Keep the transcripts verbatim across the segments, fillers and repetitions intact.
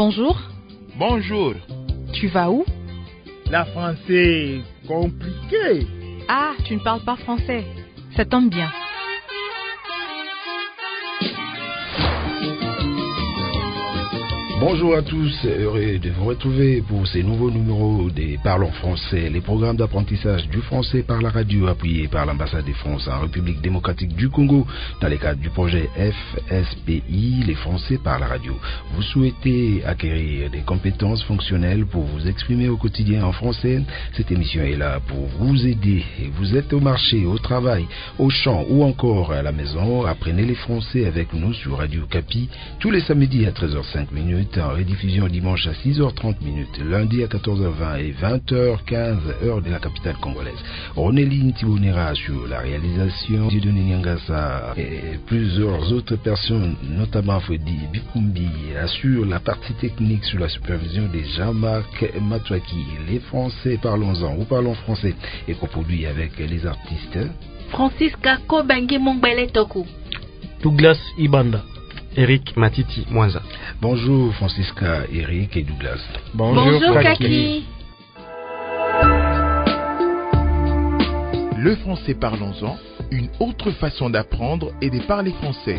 Bonjour. Bonjour. Tu vas où? La français compliqué. Ah, tu ne parles pas français. Ça tombe bien. Bonjour à tous, heureux de vous retrouver pour ces nouveaux numéros des Parlons Français, les programmes d'apprentissage du français par la radio appuyés par l'ambassade de France en République démocratique du Congo dans le cadre du projet F S P I, les Français par la radio. Vous souhaitez acquérir des compétences fonctionnelles pour vous exprimer au quotidien en français? Cette émission est là pour vous aider. Vous êtes au marché, au travail, au champ ou encore à la maison. Apprenez les français avec nous sur Radio Capi tous les samedis à treize heures cinq minutes. En rediffusion dimanche à six heures trente minutes, lundi à quatorze heures vingt et vingt heures quinze heure de la capitale congolaise. Ronéline Thibonera sur la réalisation, Dieudonné Nyangasa et plusieurs autres personnes, notamment Freddy Bikumbi, assure la partie technique sous la supervision de Jean-Marc Matouaki. Les Français, parlons-en ou parlons français, et coproduit avec les artistes Francisca Kobengi Mongbele Toku, Douglas Ibanda, Eric Matiti Mwanza. Bonjour Francisca, Eric et Douglas. Bonjour, Bonjour Kaki. Le français parlons-en, une autre façon d'apprendre et de parler français.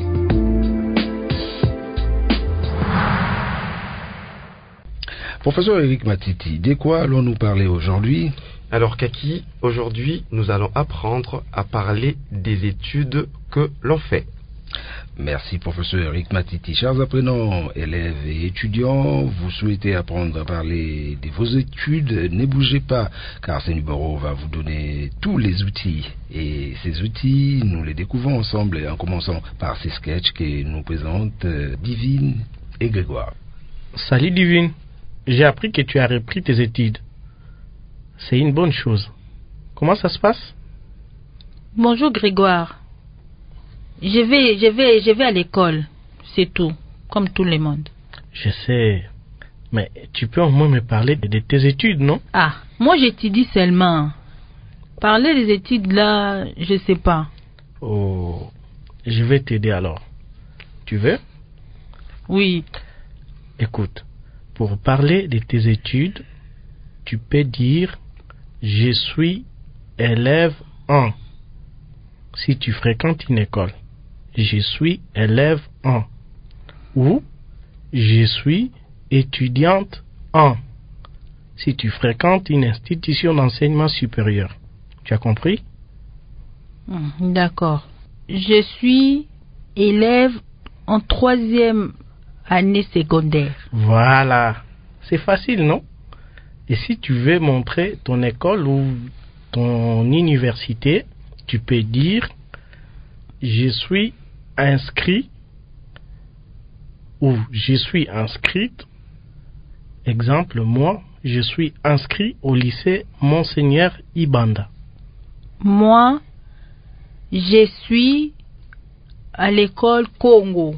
Professeur Eric Matiti, de quoi allons-nous parler aujourd'hui? Alors Kaki, aujourd'hui nous allons apprendre à parler des études que l'on fait. Merci professeur Eric Matiti. Chers apprenants, élèves et étudiants, vous souhaitez apprendre à parler de vos études, ne bougez pas, car ce numéro va vous donner tous les outils. Et ces outils, nous les découvrons ensemble en commençant par ces sketchs que nous présentent Divine et Grégoire. Salut Divine, j'ai appris que tu as repris tes études. C'est une bonne chose. Comment ça se passe? Bonjour Grégoire. Je vais, je vais, je vais à l'école, c'est tout, comme tout le monde. Je sais, mais tu peux au moins me parler de tes études, non? Ah, moi j'étudie seulement. Parler des études là, je sais pas. Oh, je vais t'aider alors. Tu veux? Oui. Écoute, pour parler de tes études, tu peux dire « Je suis élève en ». Si tu fréquentes une école. Je suis élève en ou je suis étudiante en si tu fréquentes une institution d'enseignement supérieur. Tu as compris? D'accord. Je suis élève en troisième année secondaire. Voilà. C'est facile, non? Et si tu veux montrer ton école ou ton université, tu peux dire je suis inscrit ou je suis inscrite. Exemple, moi, je suis inscrit au lycée Monseigneur Ibanda. Moi, je suis à l'école Congo.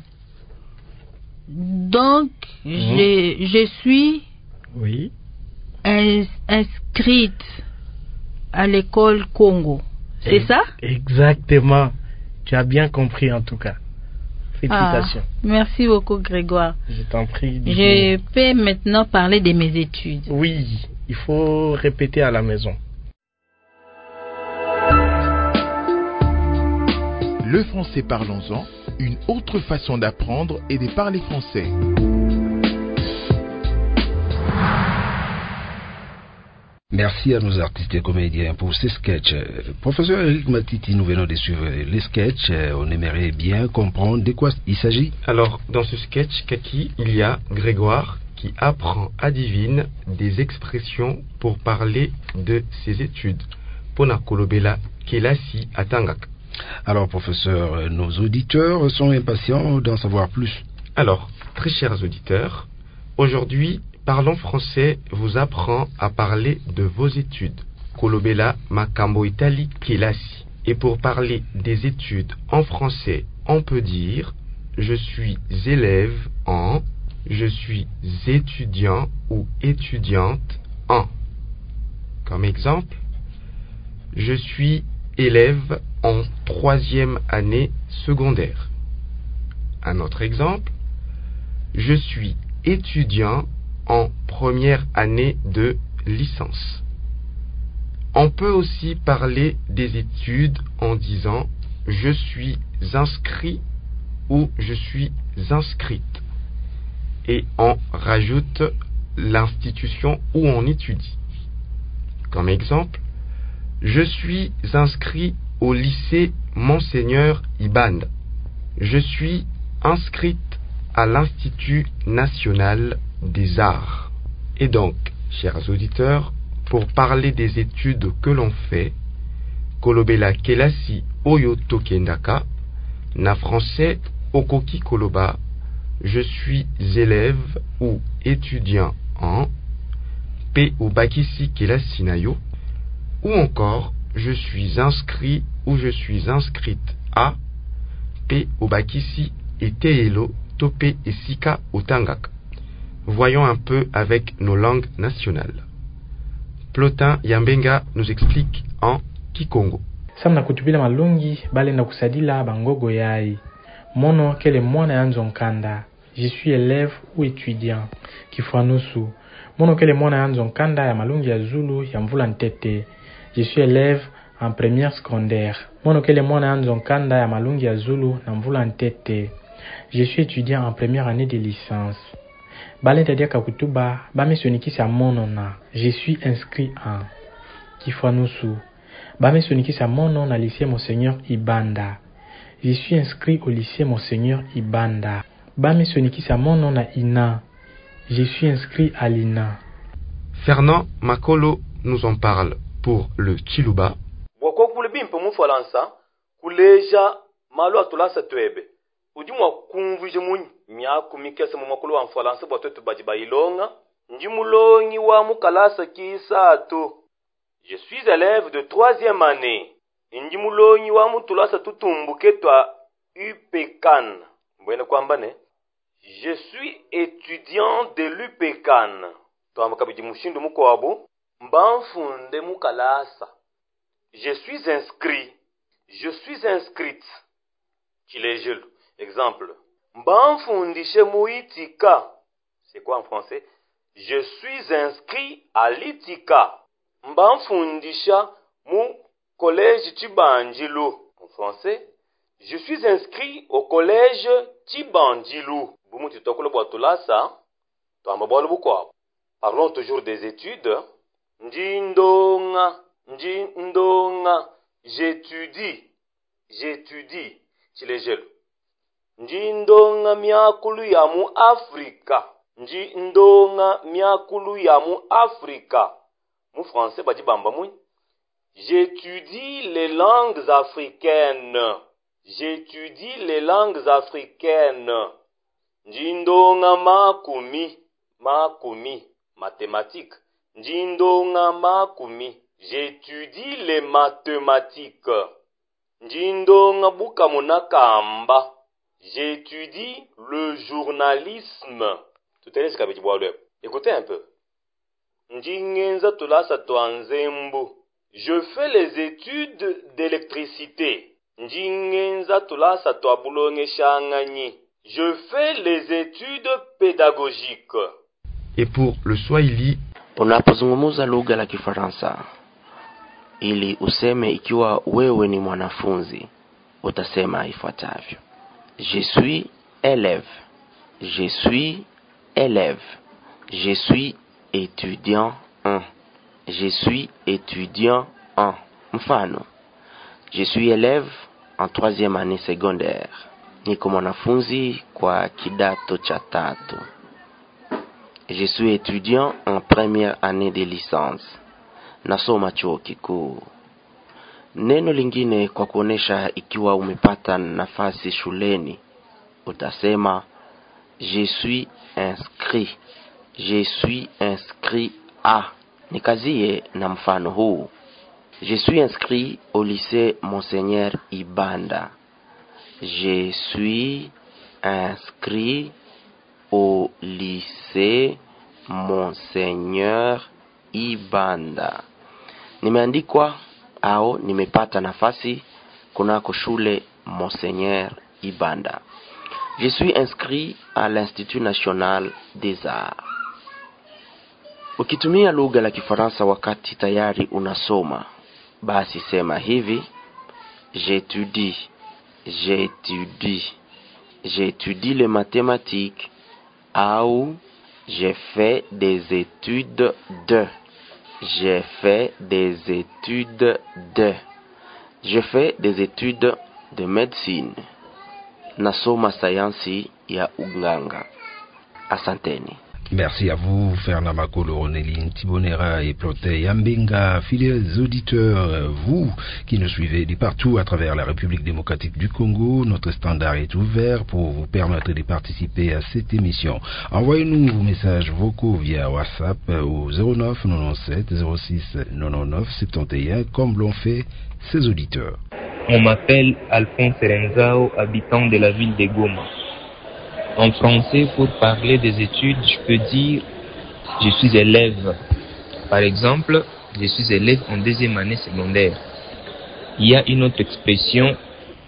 Donc, mmh. je, je suis oui. ins, inscrite à l'école Congo. C'est Et, ça? Exactement. Tu as bien compris en tout cas. Félicitations. Ah, merci beaucoup Grégoire. Je t'en prie. Je peux maintenant parler de mes études. Oui, il faut répéter à la maison. Le français parlons-en, une autre façon d'apprendre et de parler français. Merci à nos artistes et comédiens pour ces sketchs. Professeur Eric Matiti, nous venons de suivre les sketchs. On aimerait bien comprendre de quoi il s'agit. Alors, dans ce sketch, Kaki, il y a Grégoire qui apprend à Divine des expressions pour parler de ses études. Pona kolobela kelasi atangak. Alors, professeur, nos auditeurs sont impatients d'en savoir plus. Alors, très chers auditeurs, aujourd'hui, Parlons français vous apprend à parler de vos études. Kolobela makambo itali kelasi. Et pour parler des études en français, on peut dire je suis élève en, je suis étudiant ou étudiante en. Comme exemple, je suis élève en troisième année secondaire. Un autre exemple, je suis étudiant en première année de licence. On peut aussi parler des études en disant « je suis inscrit » ou « je suis inscrite » et on rajoute l'institution où on étudie. Comme exemple, je suis inscrit au lycée Monseigneur Ibanda. Je suis inscrite à l'Institut national des arts. Et donc, chers auditeurs, pour parler des études que l'on fait, kolobela kelasi oyo tokendaka, na français okoki koloba, je suis élève ou étudiant en, pe obakisi kelasi nayo, ou encore je suis inscrit ou je suis inscrite à, pe obakisi eteelo tope esika otangaka. Voyons un peu avec nos langues nationales. Plotin Yambenga nous explique en Kikongo. Samna kutubila malungi balenda kusadila bangogo yai. Mono kele mwana yanzo nkanda. Je suis élève ou étudiant. Kifwanusu. Mono kele mwana yanzo nkanda ya malungi ya Zulu ya mvula ntete. Je suis élève en première secondaire. Mono kele mwana yanzo nkanda ya malungi ya Zulu na mvula ntete. Je suis étudiant en première année de licence. Balenda dia kakutuba bamesonikisa mono na. Je suis inscrit en. Kifwanusu. Bamesonikisa mono na lycée Monseigneur Ibanda. Je suis inscrit au lycée Monseigneur Ibanda. Bamesonikisa mono na ina. Je suis inscrit à l'I N A. Fernand Makolo nous en parle pour le Chiluba. Bwako kule bimpo mu Faransa kuleja malo atulasa twebe. Udimwa kumvuje munyi myaku mikese mu makolo wa Faransa bwa twetu baji bailonga njimulongi wa mukalasa kisato. Je suis élève de troisième année. Njimulongi wa mutulasa tutumbuke twa U P C A N. Mbwene kwamba ne je suis étudiant de l'U P C A N. Twamukabiji mushindu mukwabo mbanfunde mukalasa. Je suis inscrit. Je suis inscrite. Chilejelu. Exemple. Mbanfundishe muitika. C'est quoi en français? Je suis inscrit à l'Itika. Mbanfundisha mu collège Chibanjilo. En français. Je suis inscrit au collège Chibanjilo. Bumuti tokolo bwatulasa. Twambabwalu bukwa. Parlons toujours des études. Njindonga. Njindonga. J'étudie. J'étudie. Chilejelu. Njindonga myakulu ya mu Afrika. Njindonga myakulu ya mu Afrika. Mu français badi bamba mui. J'étudie les langues africaines. J'étudie les langues africaines. Njindonga makumi. Makumi. Mathématiques. Njindonga makumi. J'étudie les mathématiques. Njindonga bukamuna kamba. J'étudie le journalisme. Tout est ce qu'il y a. Écoutez un peu. Njingenza tulasa twanzembo. Je fais les études d'électricité. Njingenza tulasa twabulonge shangani. Je fais les études pédagogiques. Et pour le Swahili, unapozungumza lugha la Kifaransa ili useme ikiwa wewe ni mwanafunzi, utasema ifuatavyo: Je suis élève. Je suis élève. Je suis étudiant en. Je suis étudiant en. Mfano. Je suis élève en troisième année secondaire. Niko mwanafunzi kwa kidato cha tatu. Je suis étudiant en première année de licence. Nasoma chuo kikuu. Neno lingine kwa kuonesha ikiwa umepata nafasi shuleni, utasema je suis inscrit. Je suis inscrit à. Nikazie na mfano huu. Je suis inscrit au lycée Monseigneur Ibanda. Je suis inscrit au lycée Monseigneur Ibanda. Nimeandikwa au nimepata nafasi kunako shule Monseigneur Ibanda. Je suis inscrit à l'Institut national des arts. Ukitumia lugha la Kifaransa wakati tayari unasoma, basi sema hivi: j'étudie, j'étudie, j'étudie les mathématiques, ou j'ai fait des études de, j'ai fait des études de, je fais des études de médecine. Nasoma sayansi ya uganga. Asanteni. Merci à vous, Fernand Makolo, Ronéline Tibonera et Ploté Yambenga, fidèles auditeurs, vous qui nous suivez de partout à travers la République démocratique du Congo. Notre standard est ouvert pour vous permettre de participer à cette émission. Envoyez-nous vos messages vocaux via WhatsApp au zéro neuf quatre-vingt-dix-sept zéro six quatre-vingt-dix-neuf soixante et un comme l'ont fait ces auditeurs. On m'appelle Alphonse Renzao, habitant de la ville de Goma. En français, pour parler des études, je peux dire je suis élève. Par exemple, je suis élève en deuxième année secondaire. Il y a une autre expression,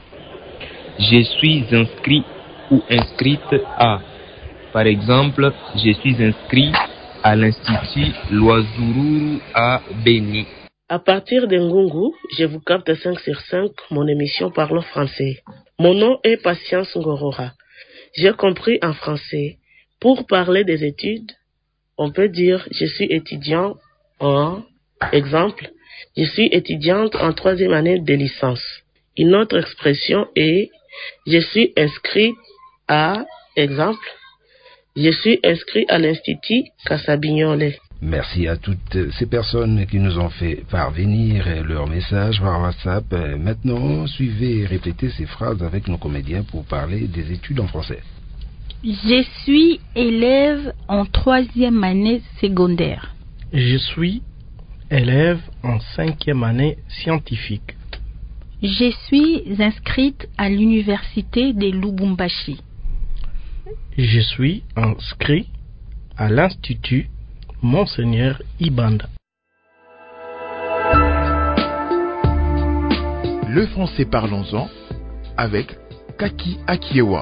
je suis inscrit ou inscrite à. Par exemple, je suis inscrit à l'Institut Loisourou à Béni. À partir de Ngungu, je vous capte cinq sur cinq, mon émission Parlons français. Mon nom est Patience Ngorora. J'ai compris en français. Pour parler des études, on peut dire je suis étudiant en, exemple, je suis étudiante en troisième année de licence. Une autre expression est je suis inscrit à, exemple, je suis inscrit à l'Institut Cassabignole. Merci à toutes ces personnes qui nous ont fait parvenir leurs messages par WhatsApp. Maintenant, suivez et répétez ces phrases avec nos comédiens pour parler des études en français. Je suis élève en troisième année secondaire. Je suis élève en cinquième année scientifique. Je suis inscrite à l'université de Lubumbashi. Je suis inscrit à l'Institut Monseigneur Ibanda. Le français parlons-en avec Kaki Akiewa.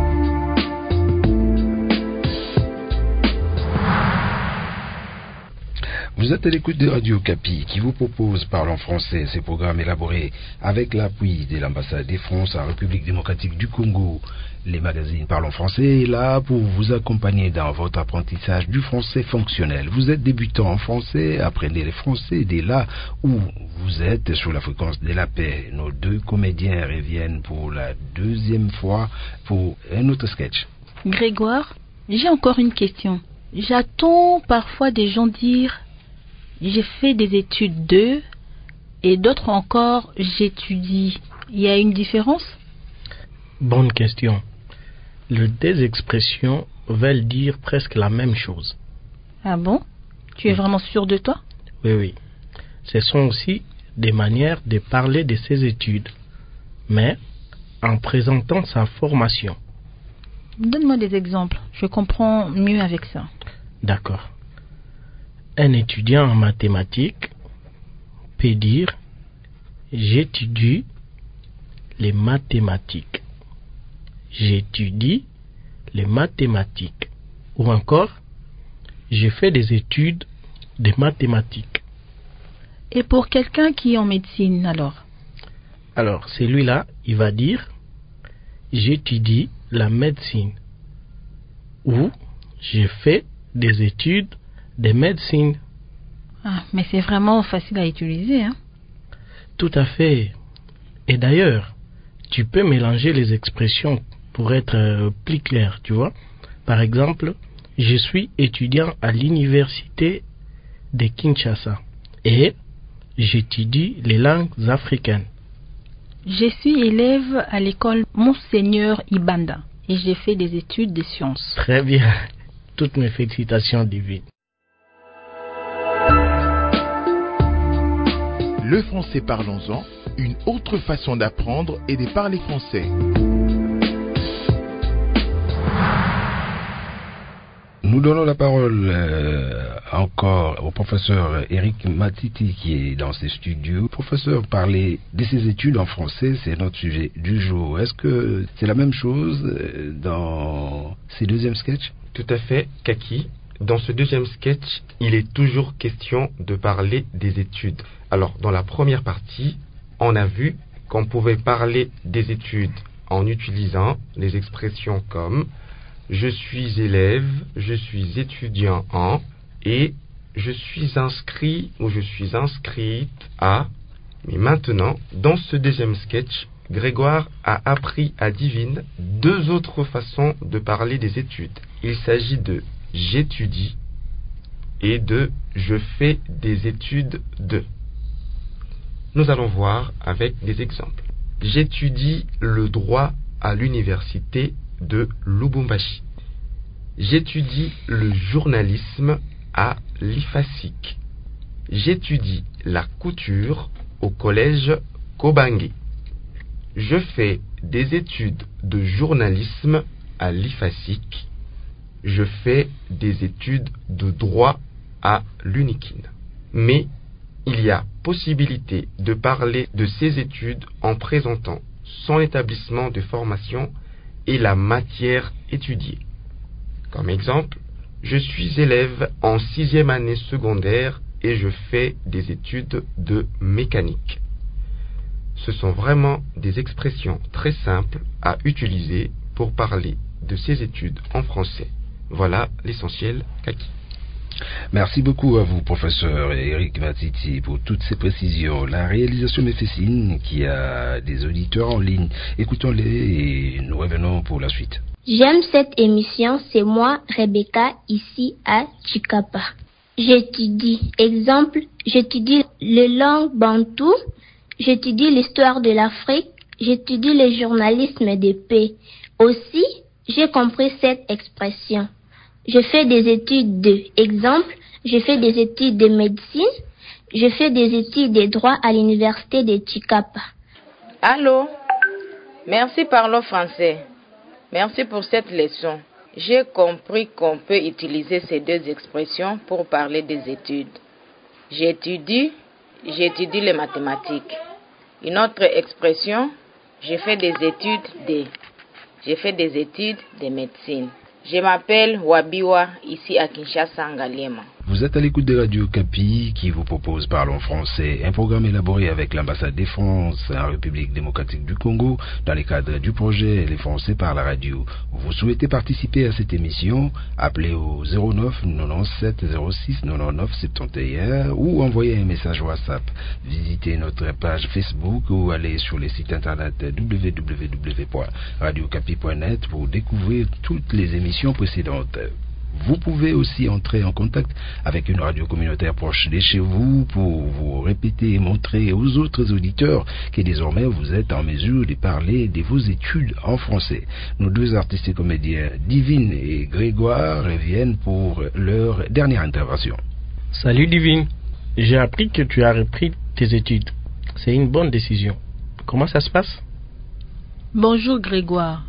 Vous êtes à l'écoute de Radio Kapi qui vous propose Parlons français, ces programmes élaborés avec l'appui de l'ambassade de France en République démocratique du Congo. Les magazines Parlons français est là pour vous accompagner dans votre apprentissage du français fonctionnel. Vous êtes débutant en français, apprenez le français dès là où vous êtes sur la fréquence de la paix. Nos deux comédiens reviennent pour la deuxième fois pour un autre sketch. Grégoire, j'ai encore une question. J'attends parfois des gens dire j'ai fait des études de, et d'autres encore j'étudie. Il y a une différence? Bonne question. Les deux expressions veulent dire presque la même chose. Ah bon? Tu es vraiment sûr de toi? Oui, oui. Ce sont aussi des manières de parler de ses études, mais en présentant sa formation. Donne-moi des exemples, je comprends mieux avec ça. D'accord. Un étudiant en mathématiques peut dire « J'étudie les mathématiques ». J'étudie les mathématiques. Ou encore, j'ai fait des études de mathématiques. Et pour quelqu'un qui est en médecine, alors? Alors, celui-là, il va dire, j'étudie la médecine. Ou, j'ai fait des études de médecine. Ah, mais c'est vraiment facile à utiliser, hein? Tout à fait. Et d'ailleurs, tu peux mélanger les expressions pour être euh, plus clair, tu vois. Par exemple, je suis étudiant à l'université de Kinshasa et j'étudie les langues africaines. Je suis élève à l'école Monseigneur Ibanda et j'ai fait des études de sciences. Très bien. Toutes mes félicitations divines. Le français parlons-en, une autre façon d'apprendre et de parler français. Nous Nous donnons la parole euh, encore au professeur Eric Matiti qui est dans ses studios. Professeur, parler de ses études en français, c'est notre sujet du jour. Est-ce que c'est la même chose dans ces deuxièmes sketchs? Tout à fait, Kaki. Dans ce deuxième sketch, il est toujours question de parler des études. Alors, dans la première partie, on a vu qu'on pouvait parler des études en utilisant les expressions comme « je suis élève »,« je suis étudiant en » et « je suis inscrit » ou « je suis inscrite à ». Mais maintenant, dans ce deuxième sketch, Grégoire a appris à Divine deux autres façons de parler des études. Il s'agit de « j'étudie » et de « je fais des études de ». Nous allons voir avec des exemples. J'étudie le droit à l'université de Lubumbashi. J'étudie le journalisme à l'I F A S I C. J'étudie la couture au collège Kobange. Je fais des études de journalisme à l'I F A S I C. Je fais des études de droit à l'Unikin. Mais il y a possibilité de parler de ces études en présentant son établissement de formation et la matière étudiée. Comme exemple, je suis élève en sixième année secondaire et je fais des études de mécanique. Ce sont vraiment des expressions très simples à utiliser pour parler de ces études en français. Voilà l'essentiel, Kaki. Merci beaucoup à vous, professeur Eric Matiti, pour toutes ces précisions. La réalisation de Fessine, qui a des auditeurs en ligne. Écoutons-les et nous revenons pour la suite. J'aime cette émission, c'est moi, Rebecca, ici à Chikapa. J'étudie. Exemple, j'étudie les langues bantou, j'étudie l'histoire de l'Afrique, j'étudie le journalisme de paix. Aussi, j'ai compris cette expression. Je fais des études de, exemple, je fais des études de médecine, je fais des études de droit à l'université de Chikapa. Allô? Merci, parlons français. Merci pour cette leçon. J'ai compris qu'on peut utiliser ces deux expressions pour parler des études. J'étudie, j'étudie les mathématiques. Une autre expression, je fais des études de, je fais des études de médecine. Je m'appelle Wabiwa, ici à Kinshasa, Ngaliema. Vous êtes à l'écoute de Radio Kapi qui vous propose Parlons français, un programme élaboré avec l'ambassade de France en République démocratique du Congo dans le cadre du projet Les Français par la radio. Vous souhaitez participer à cette émission? Appelez au zéro neuf quatre-vingt-dix-sept zéro six quatre-vingt-dix-neuf soixante et un ou envoyez un message WhatsApp. Visitez notre page Facebook ou allez sur le site internet w w w point radio kapi point net pour découvrir toutes les émissions précédentes. Vous pouvez aussi entrer en contact avec une radio communautaire proche de chez vous pour vous répéter et montrer aux autres auditeurs que désormais vous êtes en mesure de parler de vos études en français. Nos deux artistes et comédiens, Divine et Grégoire, reviennent pour leur dernière intervention. Salut Divine, j'ai appris que tu as repris tes études. C'est une bonne décision. Comment ça se passe? Bonjour Grégoire.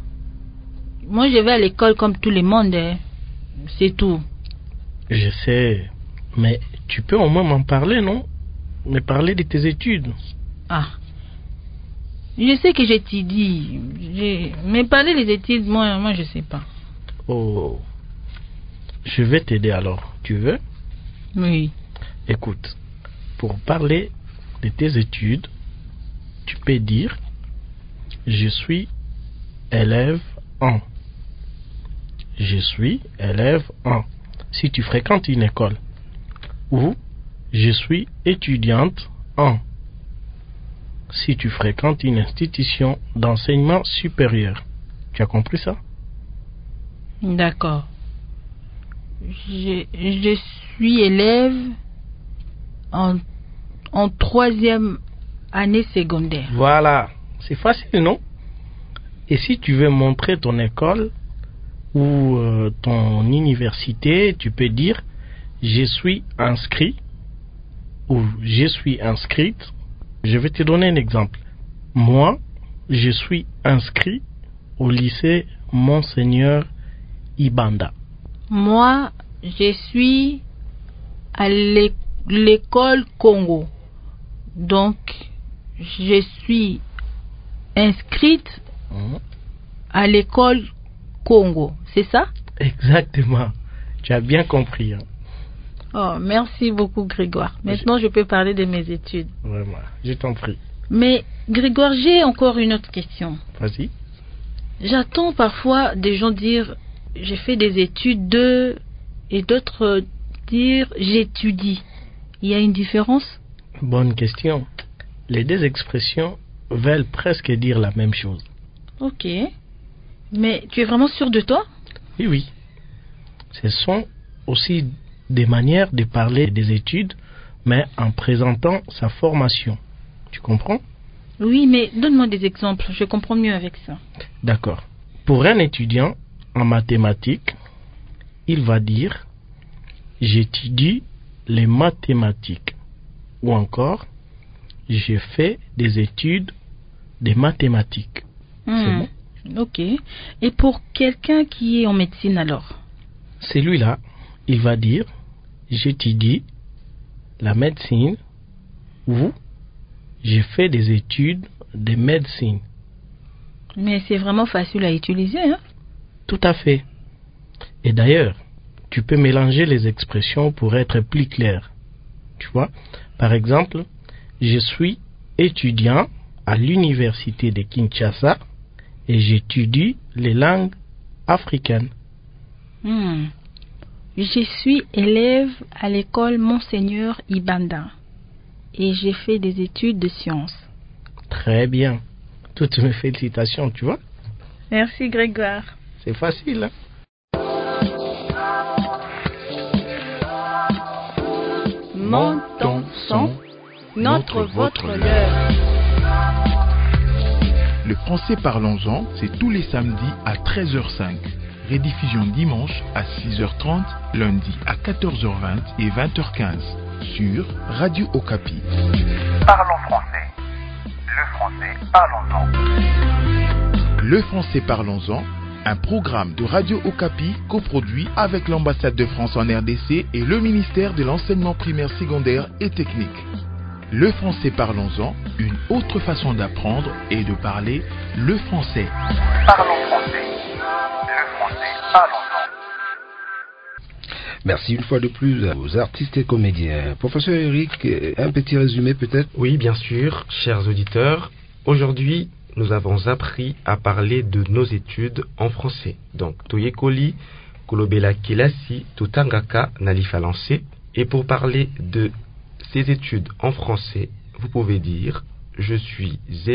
Moi je vais à l'école comme tout le monde, hein. C'est tout. Je sais, mais tu peux au moins m'en parler, non? Me parler de tes études. Ah, je sais que j'étudie, je... mais parler des études, moi, moi je sais pas. Oh, je vais t'aider alors, tu veux? Oui. Écoute, pour parler de tes études, tu peux dire je suis élève en. Je suis élève en, si tu fréquentes une école. Ou je suis étudiante en, si tu fréquentes une institution d'enseignement supérieur. Tu as compris ça? D'accord. Je, je suis élève en, en troisième année secondaire. Voilà, c'est facile, non? Et si tu veux montrer ton école ou euh, ton université, tu peux dire je suis inscrit ou je suis inscrite. Je vais te donner un exemple. Moi, je suis inscrit au lycée Monseigneur Ibanda. Moi, je suis à l'é- l'école Congo. Donc, je suis inscrite Hein? à l'école Congo. C'est ça? Exactement. Tu as bien compris. Hein? Oh, merci beaucoup, Grégoire. Maintenant, je peux parler de mes études. Vraiment, je t'en prie. Mais, Grégoire, j'ai encore une autre question. Vas-y. J'attends parfois des gens dire j'ai fait des études de et d'autres dire j'étudie. Il y a une différence? Bonne question. Les deux expressions veulent presque dire la même chose. Ok. Mais tu es vraiment sûr de toi? Oui, oui. Ce sont aussi des manières de parler des études, mais en présentant sa formation. Tu comprends? Oui, mais donne-moi des exemples. Je comprends mieux avec ça. D'accord. Pour un étudiant en mathématiques, il va dire « J'étudie les mathématiques » ou encore « J'ai fait des études de mathématiques ». Hmm. C'est bon? Ok. Et pour quelqu'un qui est en médecine alors? Celui-là, il va dire « J'étudie la médecine » ou « J'ai fait des études de médecine ». Mais c'est vraiment facile à utiliser, hein? Tout à fait. Et d'ailleurs, tu peux mélanger les expressions pour être plus clair. Tu vois? Par exemple, je suis étudiant à l'université de Kinshasa et j'étudie les langues africaines. Hmm. Je suis élève à l'école Monseigneur Ibanda et j'ai fait des études de sciences. Très bien. Toutes mes félicitations, tu vois? Merci Grégoire. C'est facile, hein? Montons son, notre, votre, leur. Le français parlons-en, c'est tous les samedis à treize heures cinq. Rediffusion dimanche à six heures trente, lundi à quatorze heures vingt et vingt heures quinze sur Radio Okapi. Parlons français. Le français parlons-en. Le français parlons-en, un programme de Radio Okapi coproduit avec l'ambassade de France en R D C et le ministère de l'enseignement primaire, secondaire et technique. Le français parlons-en, une autre façon d'apprendre et de parler le français. Parlons français. Le français parlons-en. Merci une fois de plus aux artistes et comédiens. Professeur Eric, un petit résumé peut-être? Oui, bien sûr, chers auditeurs. Aujourd'hui, nous avons appris à parler de nos études en français. Donc, Toyekoli, Kolobela Kelasi, Tutangaka, Nalifa Lancé. Et pour parler de ces études en français, vous pouvez dire « Je suis élève »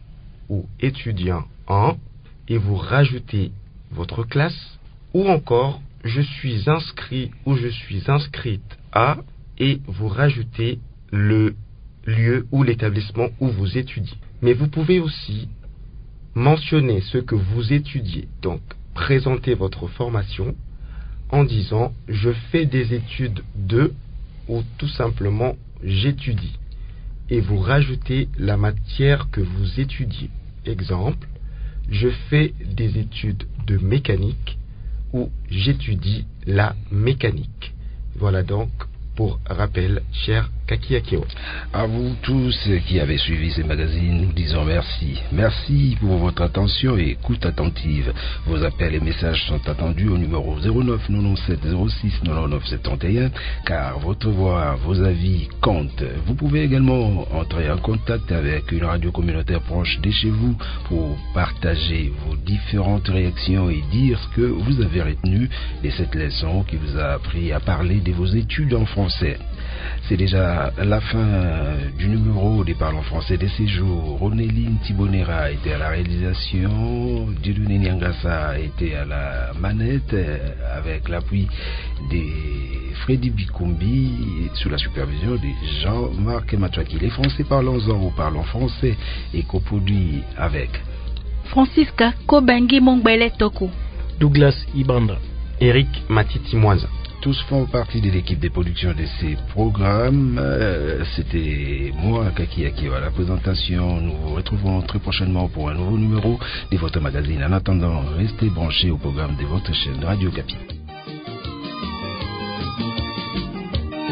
ou « étudiant en » et vous rajoutez votre classe, ou encore « Je suis inscrit » ou « Je suis inscrite à » et vous rajoutez le lieu ou l'établissement où vous étudiez. Mais vous pouvez aussi mentionner ce que vous étudiez, donc présenter votre formation en disant « Je fais des études de » ou tout simplement j'étudie et vous rajoutez la matière que vous étudiez. Exemple, je fais des études de mécanique ou j'étudie la mécanique. Voilà donc pour rappel, cher Kaki Akeo. À vous tous qui avez suivi ces magazines, nous disons merci. Merci pour votre attention et écoute attentive. Vos appels et messages sont attendus au numéro zéro neuf quatre-vingt-dix-sept zéro six quatre-vingt-dix-neuf soixante et un car votre voix, vos avis comptent. Vous pouvez également entrer en contact avec une radio communautaire proche de chez vous pour partager vos différentes réactions et dire ce que vous avez retenu de cette leçon qui vous a appris à parler de vos études en français. C'est déjà la fin du numéro des Parlons français de ces jours. Ronéline Thibonera était à la réalisation, Dieudonné Nyangasa était à la manette avec l'appui de Freddy Bikumbi sous la supervision de Jean-Marc Matouaki. Les Français parlons-en ou Parlons français et coproduit avec Francisca Kobengi Mongbele Toko, Douglas Ibanda, Eric Matiti Moisa. Tous font partie de l'équipe de production de ces programmes. Euh, C'était moi, Kaki Akio, à la présentation. Nous vous retrouvons très prochainement pour un nouveau numéro de votre magazine. En attendant, restez branchés au programme de votre chaîne Radio Okapi.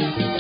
Thank you.